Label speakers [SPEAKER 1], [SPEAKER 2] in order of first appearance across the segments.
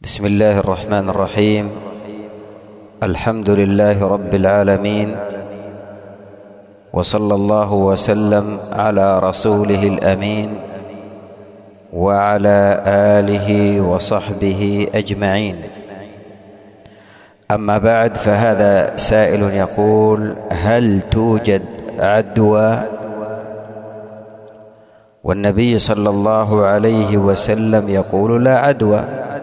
[SPEAKER 1] بسم الله الرحمن الرحيم. الحمد لله رب العالمين، وصلى الله وسلم على رسوله الأمين وعلى آله وصحبه أجمعين. أما بعد، فهذا سائل يقول: هل توجد عدوى؟ والنبي صلى الله عليه وسلم يقول: لا عدوى،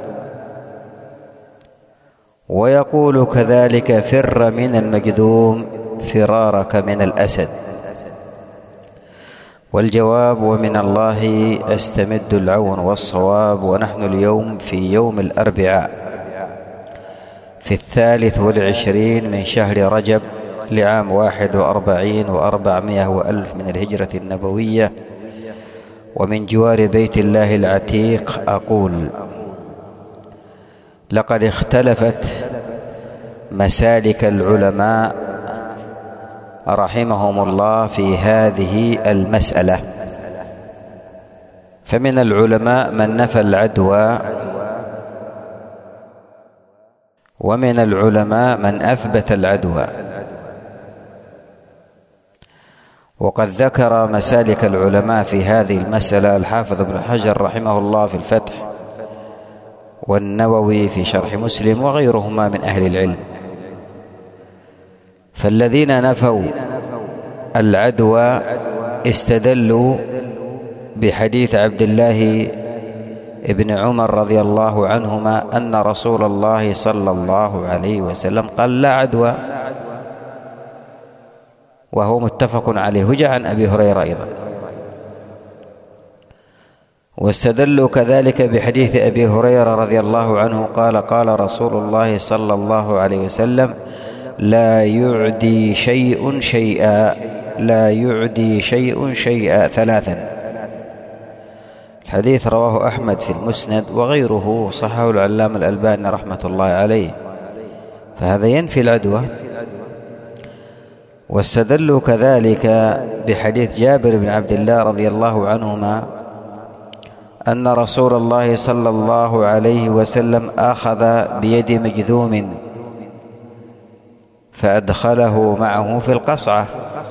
[SPEAKER 1] ويقول كذلك: فر من المجذوم فرارك من الأسد. والجواب: ومن الله أستمد العون والصواب. ونحن اليوم في يوم الأربعاء في 23 من شهر رجب لعام 41 و400 وألف من الهجرة النبوية، ومن جوار بيت الله العتيق. أقول: لقد اختلفت مسالك العلماء رحمهم الله في هذه المسألة، فمن العلماء من نفى العدوى، ومن العلماء من أثبت العدوى. وقد ذكر مسالك العلماء في هذه المسألة الحافظ ابن حجر رحمه الله في الفتح، والنووي في شرح مسلم، وغيرهما من أهل العلم. فالذين نفوا العدوى استدلوا بحديث عبد الله ابن عمر رضي الله عنهما أن رسول الله صلى الله عليه وسلم قال: لا عدوى، وهو متفق عليه. وجاء عن أبي هريرة أيضا. واستدلوا كذلك بحديث أبي هريرة رضي الله عنه قال: قال رسول الله صلى الله عليه وسلم: لا يعدي شيء شيئا، لا يعدي شيء شيئا ثلاثا. الحديث رواه أحمد في المسند وغيره، صححه العلامة الألباني رحمة الله عليه، فهذا ينفي العدوى. واستدلوا كذلك بحديث جابر بن عبد الله رضي الله عنهما أن رسول الله صلى الله عليه وسلم أخذ بيد مجذوم فأدخله معه في القصعة،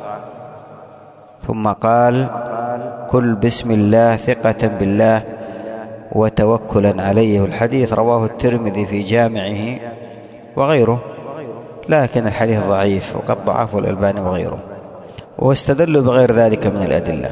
[SPEAKER 1] ثم قال: كل بسم الله ثقة بالله وتوكلا عليه. الحديث رواه الترمذي في جامعه وغيره، لكن الحديث ضعيف وقد ضعفه الألباني وغيره. واستدلوا بغير ذلك من الأدلة.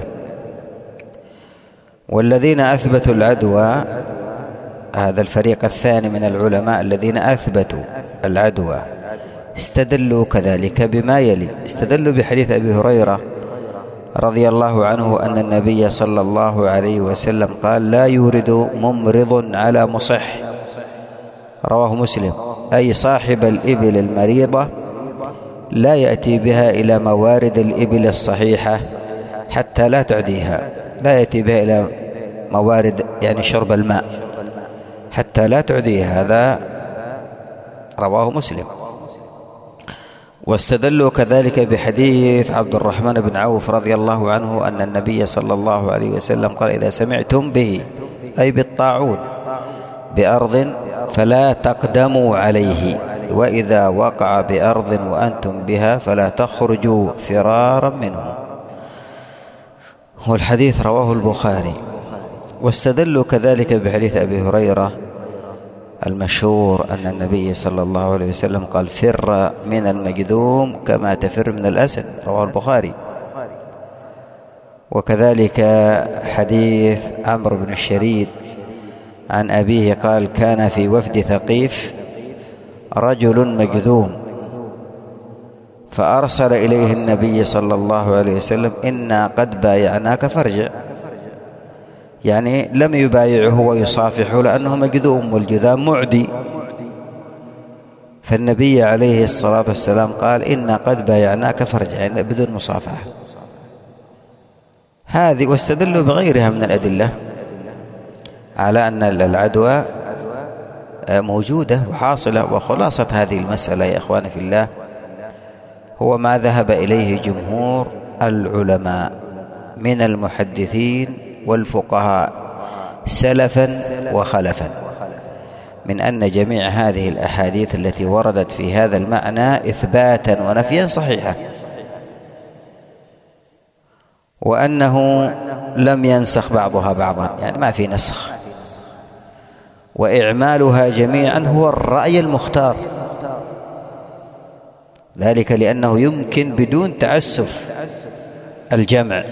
[SPEAKER 1] والذين أثبتوا العدوى، هذا الفريق الثاني من العلماء الذين أثبتوا العدوى، استدلوا كذلك بما يلي. استدلوا بحديث أبي هريرة رضي الله عنه أن النبي صلى الله عليه وسلم قال: لا يورد ممرض على مصح، رواه مسلم، أي صاحب الإبل المريضة لا يأتي بها إلى موارد الإبل الصحيحة حتى لا تعديها، لا يأتي بها إلى موارد يعني شرب الماء حتى لا تعديها. هذا رواه مسلم. واستدلوا كذلك بحديث عبد الرحمن بن عوف رضي الله عنه أن النبي صلى الله عليه وسلم قال: إذا سمعتم به، أي بالطاعون، بأرض فلا تقدموا عليه، وإذا وقع بأرض وأنتم بها فلا تخرجوا فرارا منه. والحديث رواه البخاري. واستدلوا كذلك بحديث أبي هريرة المشهور أن النبي صلى الله عليه وسلم قال: فر من المجذوم كما تفر من الأسد، رواه البخاري. وكذلك حديث عمرو بن الشريد عن أبيه قال: كان في وفد ثقيف رجل مجذوم، فأرسل إليه النبي صلى الله عليه وسلم: إنا قد بايعناك فارجع. يعني لم يبايعه ويصافحه لأنه مجذوم، والجذام معدي. فالنبي عليه الصلاة والسلام قال: إنا قد بايعناك فارجع، يعني بدون مصافحة. هذه. واستدلوا بغيرها من الأدلة على أن العدوى موجودة وحاصلة. وخلاصة هذه المسألة يا إخواني في الله هو ما ذهب إليه جمهور العلماء من المحدثين والفقهاء سلفا وخلفا، من أن جميع هذه الأحاديث التي وردت في هذا المعنى إثباتا ونفيا صحيحة، وأنه لم ينسخ بعضها بعضا، يعني ما في نسخ، وإعمالها جميعا هو الرأي المختار، ذلك لأنه يمكن بدون تعسف الجمع،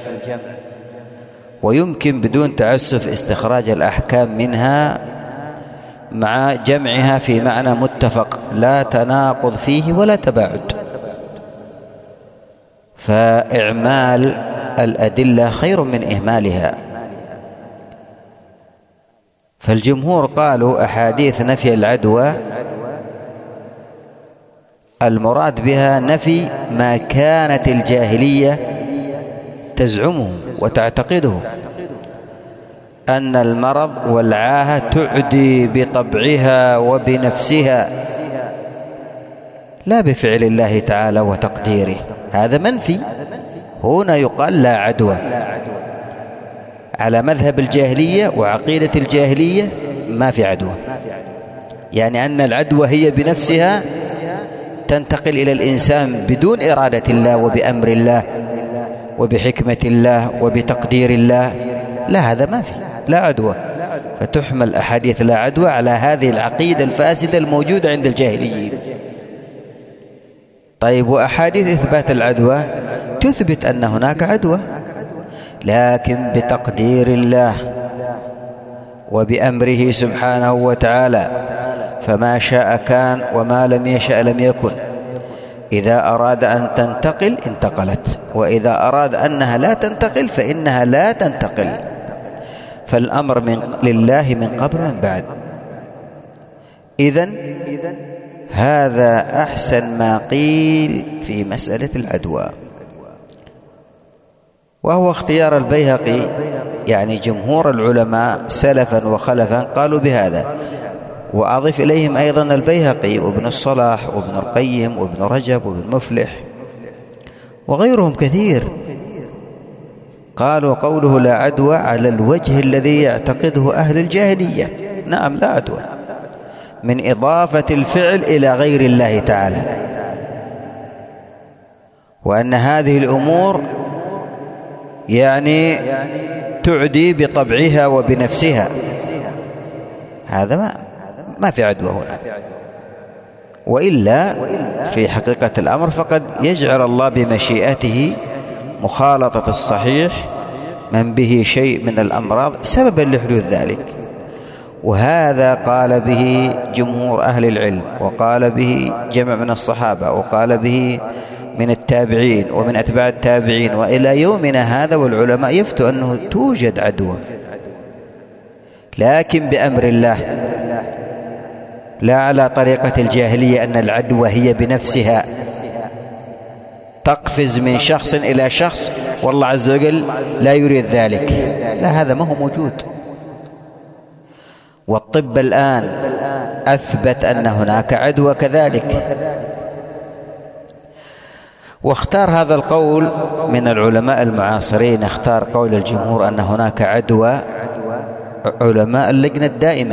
[SPEAKER 1] ويمكن بدون تعسف استخراج الأحكام منها مع جمعها في معنى متفق لا تناقض فيه ولا تباعد. فإعمال الأدلة خير من إهمالها. فالجمهور قالوا أحاديث نفي العدوى المراد بها نفي ما كانت الجاهلية تزعمه وتعتقده، أن المرض والعاهة تعدي بطبعها وبنفسها لا بفعل الله تعالى وتقديره، هذا منفي. هنا يقال لا عدوى على مذهب الجاهلية وعقيدة الجاهلية، ما في عدوى، يعني أن العدوى هي بنفسها تنتقل إلى الإنسان بدون إرادة الله وبأمر الله وبحكمة الله وبتقدير الله، لا، هذا ما في، لا عدوى. فتحمل أحاديث لا عدوى على هذه العقيدة الفاسدة الموجودة عند الجاهليين. طيب، وأحاديث إثبات العدوى تثبت أن هناك عدوى، لكن بتقدير الله وبأمره سبحانه وتعالى، فما شاء كان وما لم يشأ لم يكن. إذا أراد أن تنتقل انتقلت، وإذا أراد أنها لا تنتقل فإنها لا تنتقل. فالأمر لله من قبل ومن بعد. إذن هذا أحسن ما قيل في مسألة العدوى، وهو اختيار البيهقي، يعني جمهور العلماء سلفا وخلفا قالوا بهذا. وأضف إليهم أيضا البيهقي وابن الصلاح وابن القيم وابن رجب وابن مفلح وغيرهم كثير، قالوا قوله لا عدوى على الوجه الذي يعتقده أهل الجاهلية. نعم، لا عدوى من إضافة الفعل إلى غير الله تعالى، وأن هذه الأمور يعني تعدي بطبعها وبنفسها، هذا ما في عدوى هنا. وإلا في حقيقة الأمر فقد يجعل الله بمشيئته مخالطة الصحيح من به شيء من الأمراض سببا لحدوث ذلك. وهذا قال به جمهور أهل العلم، وقال به جمع من الصحابة، وقال به من التابعين ومن أتباع التابعين، وإلى يومنا هذا والعلماء يفتوا أنه توجد عدوى، لكن بأمر الله، لا على طريقة الجاهلية أن العدوى هي بنفسها تقفز من شخص إلى شخص والله عز وجل لا يريد ذلك، لا، هذا ما هو موجود. والطب الآن أثبت أن هناك عدوى كذلك. واختار هذا القول من العلماء المعاصرين، اختار قول الجمهور أن هناك عدوى علماء اللجنة الدائمة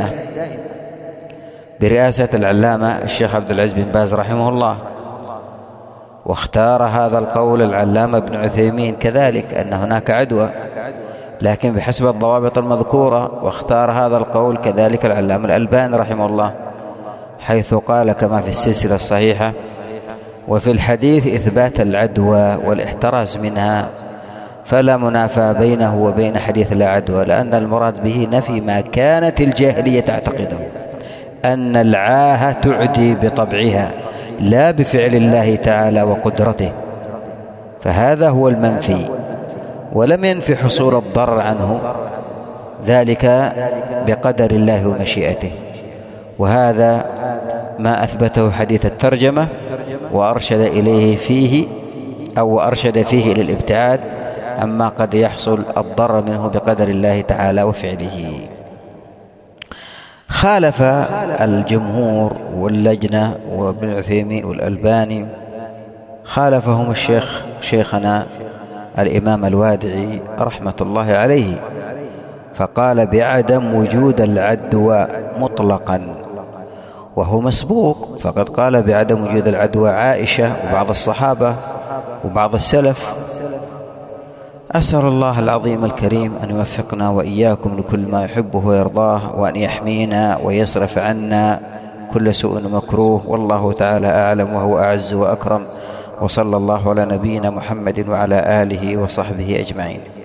[SPEAKER 1] برئاسة العلامة الشيخ عبد العزيز بن باز رحمه الله، واختار هذا القول العلامة ابن عثيمين كذلك أن هناك عدوى لكن بحسب الضوابط المذكورة، واختار هذا القول كذلك العلامة الألباني رحمه الله، حيث قال كما في السلسلة الصحيحة: وفي الحديث إثبات العدوى والاحتراز منها، فلا منافاة بينه وبين حديث لا عدوى، لأن المراد به نفي ما كانت الجاهلية تعتقده، أن العاهة تعدي بطبعها لا بفعل الله تعالى وقدرته، فهذا هو المنفي، ولم ينفي حصول الضرر عنه، ذلك بقدر الله ومشيئته. وهذا ما أثبته حديث الترجمة، وأرشد إليه فيه أو أرشد فيه إلى الابتعاد عما قد يحصل الضرر منه بقدر الله تعالى وفعله. خالف الجمهور واللجنة وابن عثيمين والألباني، خالفهم شيخنا الإمام الوادعي رحمة الله عليه، فقال بعدم وجود العدوى مطلقا وهو مسبوق، فقد قال بعدم وجود العدوى عائشة وبعض الصحابة وبعض السلف. أسأل الله العظيم الكريم أن يوفقنا وإياكم لكل ما يحبه ويرضاه، وأن يحمينا ويصرف عنا كل سوء ومكروه، والله تعالى أعلم وهو أعز وأكرم. وصلى الله على نبينا محمد وعلى آله وصحبه أجمعين.